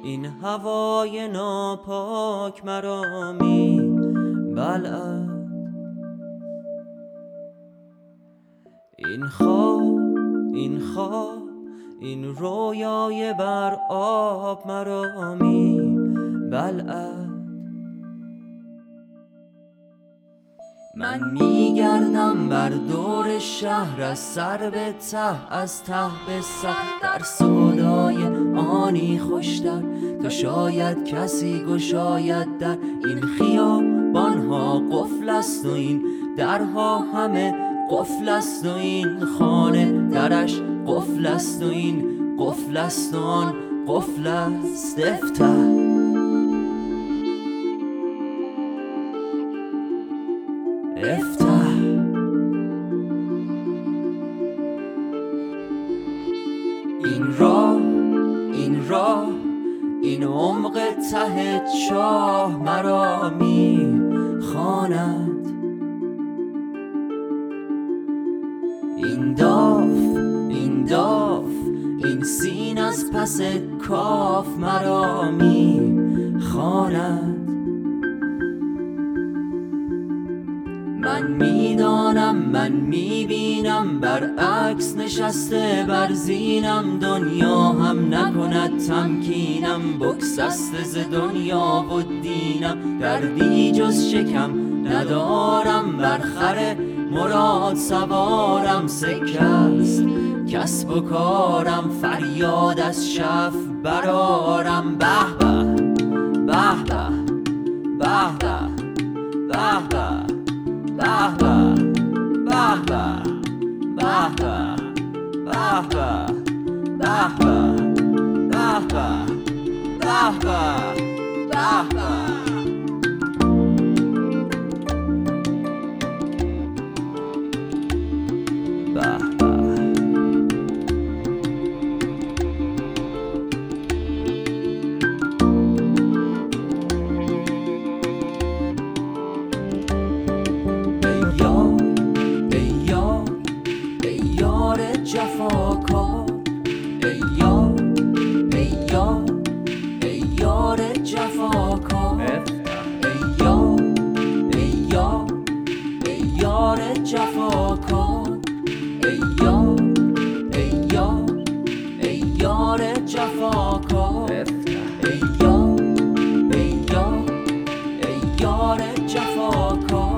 این هوای ناپاک مرا می بلعد. این خواب این رویای بر آب مرا می بلعد. من میگردم بر دور شهر از سر به ته، از ته به سر، در سودای آنی خوشتر تا شاید کسی گشاید در. این خیابانها قفل است و این درها همه قفل است و این خانه درش قفل است و این قفل است و آن قفل است. افتح این راه این عمق ته چاه مرا می خواند. این داف این سین از پس کاف مرا می خواند. من میدانم من میبینم برعکس نشسته بر زینم. دنیا هم نکند تمکینم، بگسسته ز دنیا و دینم. دردی جز شکم ندارم، بر خر مراد سوارم. سکه است کسب و کارم، فریاد از شف برارم. به به به به به جفاکار، ای یار جفاکار، ای یار جفاکار، ای یار جفاکار، ای یار جفاکار.